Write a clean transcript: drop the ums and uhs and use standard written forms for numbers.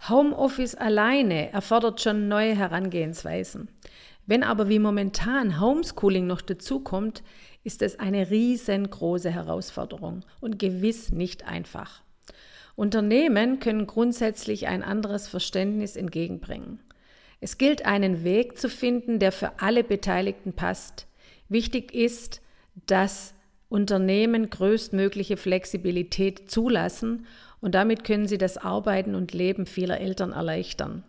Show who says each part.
Speaker 1: Homeoffice alleine erfordert schon neue Herangehensweisen. Wenn aber wie momentan Homeschooling noch dazukommt, ist es eine riesengroße Herausforderung und gewiss nicht einfach. Unternehmen können grundsätzlich ein anderes Verständnis entgegenbringen. Es gilt, einen Weg zu finden, der für alle Beteiligten passt. Wichtig ist, dass Unternehmen größtmögliche Flexibilität zulassen und damit können sie das Arbeiten und Leben vieler Eltern erleichtern.